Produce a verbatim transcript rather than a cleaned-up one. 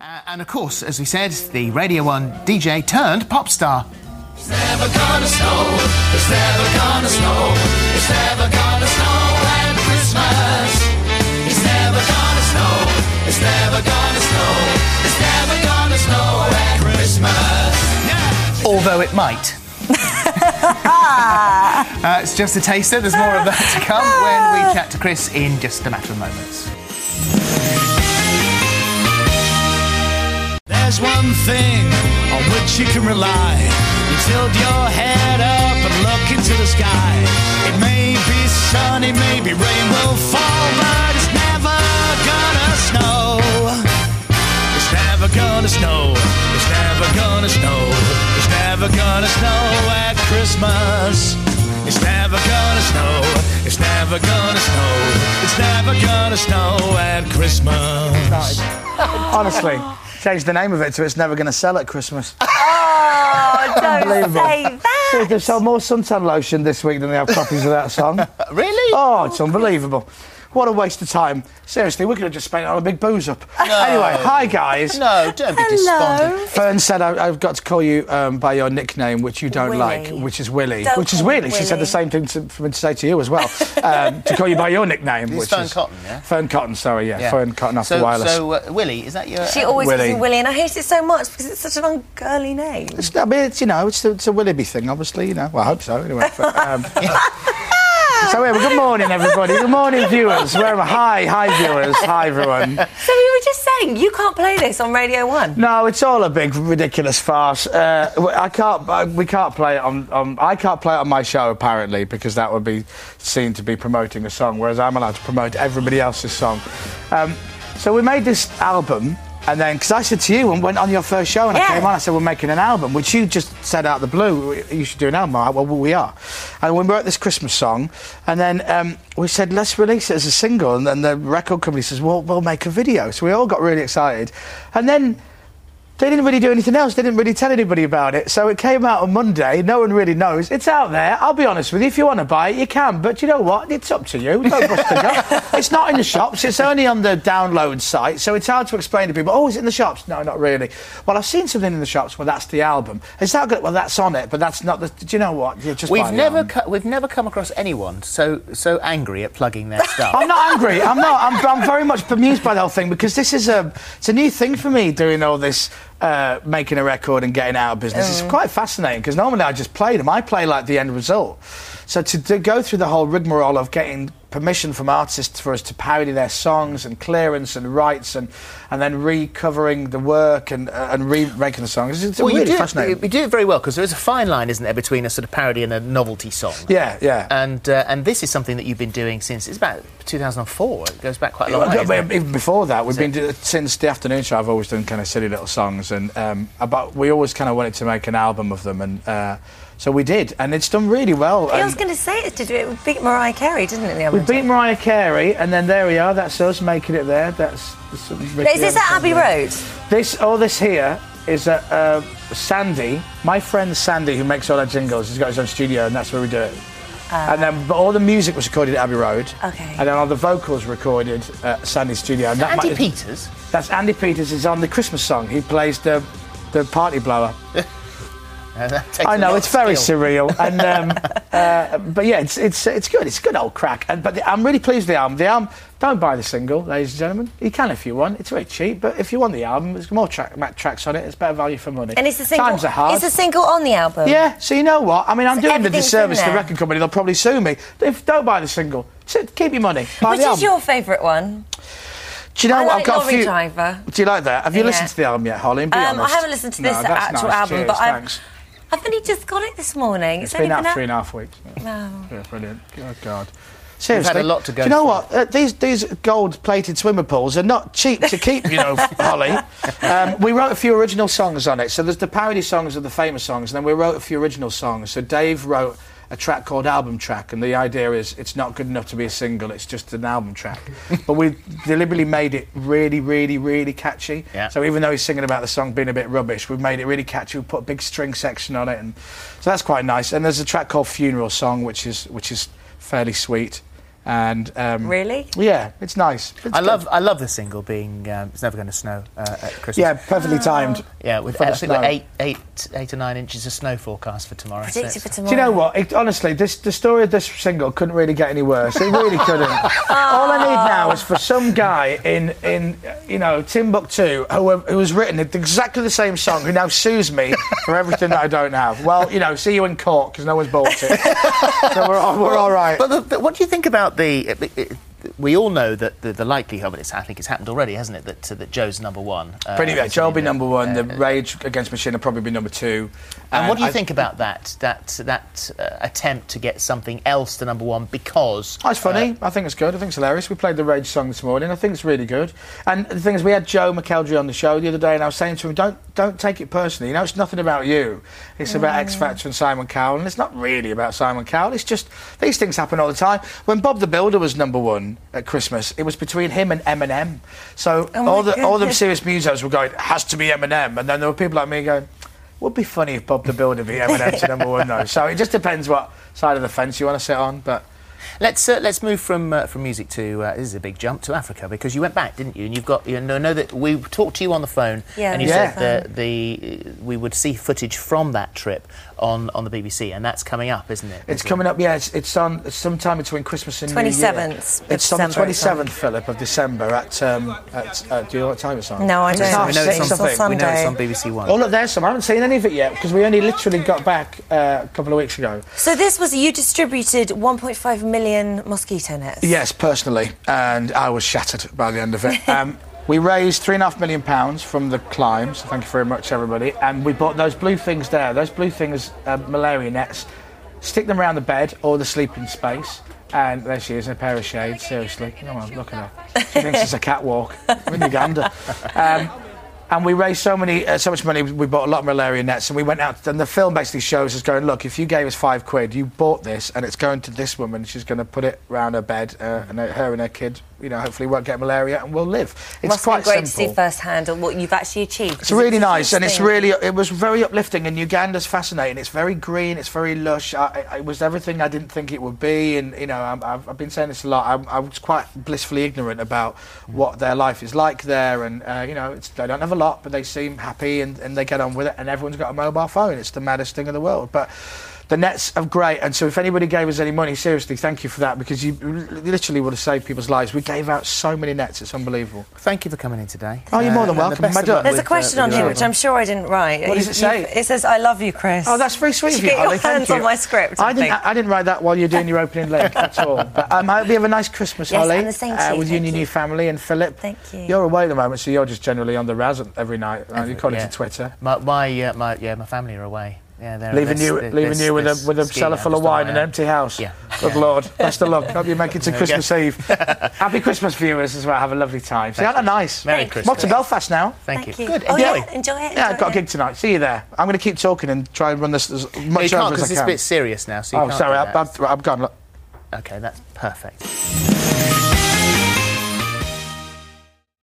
Uh, and of course, as we said, the Radio one D J turned pop star. It's never gonna snow, it's never gonna snow, it's never gonna snow at Christmas. It's never gonna snow, it's never gonna snow, it's never gonna snow at Christmas. Yeah. Although it might. uh, it's just a taster, there's more of that to come when we chat to Chris in just a matter of moments. There's one thing on which you can rely. You tilt your head up and look into the sky. It may be sunny, maybe rain will fall, but it's never gonna snow. It's never gonna snow. It's never gonna snow. It's never gonna snow at Christmas. It's never gonna snow. It's never gonna snow. It's never gonna snow at Christmas. Honestly. Change the name of it to It's Never Gonna Sell at Christmas. Oh, don't say that! So they sell more suntan lotion this week than they have copies of that song. Really? Oh, it's unbelievable. What a waste of time. Seriously, we could have just spent it on a big booze up. No. Anyway, hi guys. No, don't be Hello. despondent. Fern said I, I've got to call you um, by your nickname, which you don't Willy. like, which is Willy. Don't which is call me weird. She said Willy. the same thing to, for me to say to you as well. um, to call you by your nickname, It's which Fern is Cotton, yeah? Fern Cotton. Sorry, yeah, Yeah. Fern Cotton off so, the wireless. So, uh, Willie, is that your... She always Willy. calls me Willy, and I hate it so much because it's such an ungirly name. It's, I mean, it's, you know, it's a, it's a Willoughby thing, obviously, you know. Well, I hope so, anyway. But, um, so, yeah, well, good morning, everybody. Good morning, viewers. Where am I? Hi, hi, viewers. Hi, everyone. So we were just saying, you can't play this on Radio one. No, it's all a big, ridiculous farce. Uh, I can't, uh, we can't play it on, on... I can't play it on my show, apparently, because that would be seen to be promoting a song, whereas I'm allowed to promote everybody else's song. Um, so we made this album... And then, because I said to you, and went on your first show, and Yeah. I came on, I said, we're making an album, which you just said out of the blue, you should do an album. I went, well, we are. And we wrote this Christmas song, and then um, we said, let's release it as a single. And then the record company says, well, we'll make a video. So we all got really excited. And then they didn't really do anything else. They didn't really tell anybody about it. So it came out on Monday. No one really knows. It's out there. I'll be honest with you. If you want to buy it, you can. But you know what? It's up to you. Don't bust the gut. It's not in the shops. It's only on the download site. So it's hard to explain to people, oh, is it in the shops? No, not really. Well, I've seen something in the shops. Well, that's the album. Is that good? Well, that's on it. But that's not the... Do you know what? You just We've buy the never, album. co- we've never come across anyone so so angry at plugging their stuff. I'm not angry. I'm not. I'm, I'm very much bemused by the whole thing because this is a it's a new thing for me doing all this uh, making a record and getting out of business. Mm. It's quite fascinating because normally I just play them. I play like the end result. So to, to go through the whole rigmarole of getting permission from artists for us to parody their songs and clearance and rights and and then recovering the work and uh, and re-making the songs, it's well, really you do, fascinating. It, you do it very well because there is a fine line, isn't there, between a sort of parody and a novelty song. Yeah, yeah. And uh, and this is something that you've been doing since it's about two thousand four. It goes back quite a long way. Well, isn't it? even before that, we've So- been do- since the afternoon show. I've always done kind of silly little songs, and um, about we always kind of wanted to make an album of them, and uh, so we did, and it's done really well. I and was going to say it to do it. We beat Mariah Carey, didn't it? The other we beat Mariah Carey, and then there we are. That's us making it there. That's. that's Is this at Abbey Road? This all this here is at uh, Sandy. My friend Sandy, who makes all our jingles, he's got his own studio, and that's where we do it. and then but all the music was recorded at Abbey Road. Okay. And then all the vocals recorded at Sandy's studio. And that Andy might- Peters? That's Andy Peters. Is on the Christmas song. He plays the the party blower. Uh, that takes I a know lot it's of very skill. surreal, and um, uh, but yeah, it's it's it's good. It's a good old crack. And but the, I'm really pleased with the album. The album. Don't buy the single, ladies and gentlemen. You can if you want. It's very cheap, but if you want the album, there's more track, ma- tracks on it. It's better value for money. And it's a single. Times are hard. It's a single on the album. Yeah, so you know what? I mean, I'm So doing the everything's disservice in to the there. record company. They'll probably sue me. If don't buy the single, s- keep your money. Buy Which the is album. your favourite one? Do you know I what? like I've got Lorry a few. Driver. Do you like that? Have you Yeah. listened to the album yet, Holly? Be Um, I honest. haven't listened to this No, that's actual nice. album, Cheers, but I've, thanks. I've only just got it this morning. It's only been out out- three and a half weeks. Wow. Yeah, brilliant. Oh God. Seriously, had a lot to go do you know through. what? Uh, these these gold-plated swimmer pools are not cheap to keep, you know, Holly. Um, we wrote a few original songs on it. So there's the parody songs of the famous songs, and then we wrote a few original songs. So Dave wrote a track called Album Track, and the idea is it's not good enough to be a single, it's just an album track. But we deliberately made it really, really, really catchy. Yeah. So even though he's singing about the song being a bit rubbish, we've made it really catchy. We put a big string section on it, and so that's quite nice. And there's a track called Funeral Song, which is which is fairly sweet. And um, Really? yeah, it's nice. It's I good. love I love the single being um, It's Never Going to Snow uh, at Christmas. Yeah, perfectly timed. Yeah, with for the I think with snow. eight, eight, eight or nine inches of snow forecast for tomorrow. so Predicted for it's- tomorrow. Do you know what? It, honestly, this the story of this single couldn't really get any worse. It really couldn't. All I need now is for some guy in in you know Timbuktu who who has written exactly the same song who now sues me for everything that I don't have. Well, you know, see you in court because no one's bought it. So we're all, we're all right. But the, the, what do you think about the? It, it, we all know that the, the likelihood, but it's, I think it's happened already, hasn't it? That uh, that Joe's number one. Uh, Pretty much. Joe will be uh, number one. uh, The Rage Against the Machine will probably be number two. And what do you I- think about that that that uh, attempt to get something else to number one? Because Oh, it's funny. I think it's good. I think it's hilarious. We played the Rage song this morning. I think it's really good. And the thing is, we had Joe McElderry on the show the other day, and I was saying to him, "Don't don't take it personally. You know, it's nothing about you. It's about X Factor and Simon Cowell, and it's not really about Simon Cowell. It's just these things happen all the time. When Bob the Builder was number one at Christmas, it was between him and Eminem. So Oh my all the all the goodness. serious musos were going, "It has to be Eminem," and then there were people like me going, "Would be funny if Bob the Builder beat Eminem to number one, though." So it just depends what side of the fence you want to sit on, but. let's uh, let's move from uh, from music to uh, this is a big jump to Africa, because you went back, didn't you? And you've got you know, know that we talked to you on the phone, Yeah, and you Yeah. said that the uh, we would see footage from that trip on, on the B B C, and that's coming up, isn't it? It's coming up, yeah. It's, it's on it's sometime between Christmas and New Year. twenty-seventh of It's on the December, twenty-seventh, Philip, of December at. Um, at uh, do you know what time it's on? No, I think it's don't. half We know six, it's on, something. we know it's Sunday. on B B C One. Oh, look, there's some. I haven't seen any of it yet because we only literally got back uh, a couple of weeks ago. So this was, you distributed one point five million mosquito nets. Yes, personally, and I was shattered by the end of it. Um, we raised three and a half million pounds from the climb, so thank you very much, everybody. And we bought those blue things there. Those blue things, uh, malaria nets. Stick them around the bed or the sleeping space. And there she is, in a pair of shades. Seriously, come on, look at her. She thinks it's a catwalk. I'm in Uganda. Um, And we raised so many, uh, so much money. We bought a lot of malaria nets, and we went out. And the film basically shows us going, look, if you gave us five quid, you bought this, and it's going to this woman. She's going to put it round her bed, uh, and her and her kid, you know, hopefully won't get malaria, and we'll live. It's Must quite be great simple. to see firsthand what you've actually achieved. It's really a nice, huge and it's thing. really, it was very uplifting, and Uganda's fascinating. It's very green, it's very lush. I, I, it was everything I didn't think it would be, and, you know, I'm, I've, I've been saying this a lot. I'm, I was quite blissfully ignorant about what their life is like there, and, uh, you know, it's, they don't have a lot, but they seem happy, and, and they get on with it, and everyone's got a mobile phone. It's the maddest thing in the world. But the nets are great, and so if anybody gave us any money, seriously, thank you for that, because you literally would have saved people's lives. We gave out so many nets, it's unbelievable. Thank you for coming in today. Oh, you're more than and the welcome. best My of duck. luck There's a with, question uh, on with here the which album. I'm sure I didn't write. What does You- it say? you- It says, "I love you, Chris." Oh, that's very sweet Did of you you, get your Holly. Thank hands you. on my script, I I didn't. think? I, I didn't write that while you're doing your opening link. That's all. But um, I hope you have a nice Christmas, Yes, Holly. and the same to uh, you, with you and thank your you. new family and Philip. Thank you. You're away at the moment, so you're just generally on the razz every night. Uh, according yeah. to Twitter. My, my, uh, my, yeah, my family are away. Yeah, they're Leaving they're- you, they're- leaving they're- you with a they're with a skiing cellar out full of just on wine my and an own. empty house. Yeah. Good Yeah. Lord. Best of luck. Hope you make it to There we Christmas Eve. Happy Christmas, viewers, as well. Have a lovely time. See, aren't they nice? Merry Thank Christmas. Mod to Belfast now. Thank, Thank you. you. Good. Oh, Enjoy. yeah, enjoy it. Yeah, I've enjoy got a it. gig tonight. See you there. I'm going to keep talking and try and run this as No, much you can't, over because as it's I a can. bit serious now. So you Oh, can't sorry. do I've, that. I've, I've gone. Look. Okay, that's perfect.